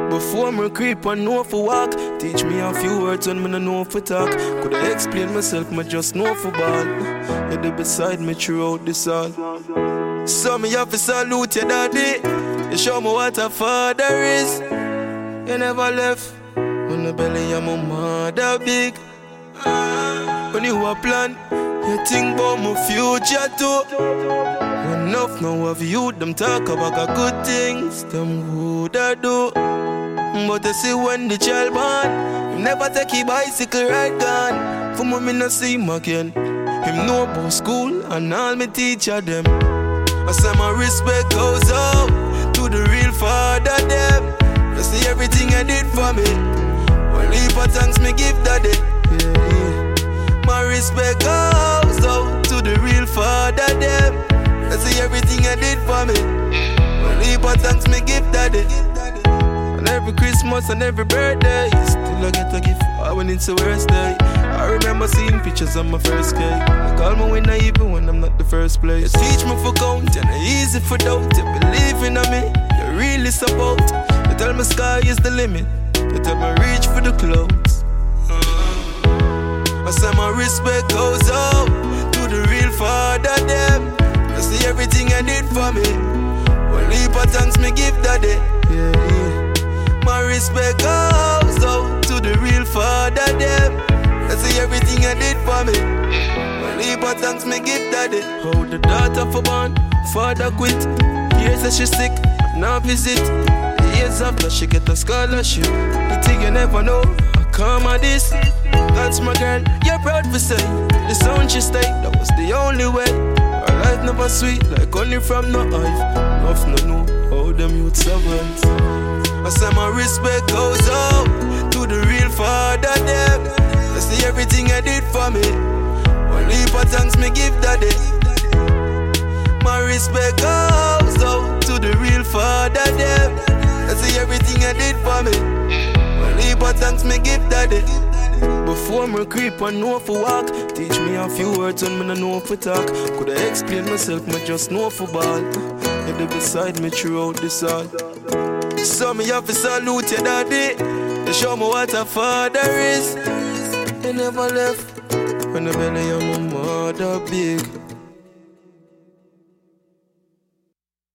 Before me creep and know for walk, teach me a few words when me no know for talk. Could I explain myself, me just know for ball. You there beside me throughout this all. So me have to salute your daddy. You show me what a father is. You never left when the belly of my mother big. When you a plan, you think about my future too. Enough now of you, them talk about the good things, them would I do. But I see when the child born, him never take his bicycle ride gone. For me no see him again. Him know about school and all me teacher them. I say my respect goes out to the real father them. You see everything I did for me. One heap of thanks me give daddy. Yeah. My respect goes out to the real father them. You see everything I did for me. One heap of thanks me give daddy. And every Christmas and every birthday, still I get a gift when it's the worst day. I remember seeing pictures of my first K. They call me winner even when I'm not the first place. You teach me for count and it's easy for doubt. You believe in me, you really support. You tell me sky is the limit. You tell me reach for the clouds. I say my respect goes out to the real father them. You see everything I did for me. One heap of thanks me give daddy. Yeah. My respect goes out to the real father them. I see everything I did for me. One heap of thanks me give daddy. How the daughter for born, father quit. Years that she sick, now visit. Years after she get a scholarship. The thing you never know, I come at this. That's my girl, you're proud for say. The sound she stay, that was the only way. Her life never sweet, like honey from no hive. Enough no know how them youth survive. I say my respect goes out to the real father them. I see everything I did for me. One heap of thanks me give daddy. My respect goes out to the real father them. I see everything I did for me. One heap of thanks me give daddy. Before me creep and know for walk, teach me a few words when me no know for talk. Could I explain myself, me just know for ball. You there beside me throughout this all. So me have to salute your daddy. You show me what a father is. You never left when the belly of my mother big.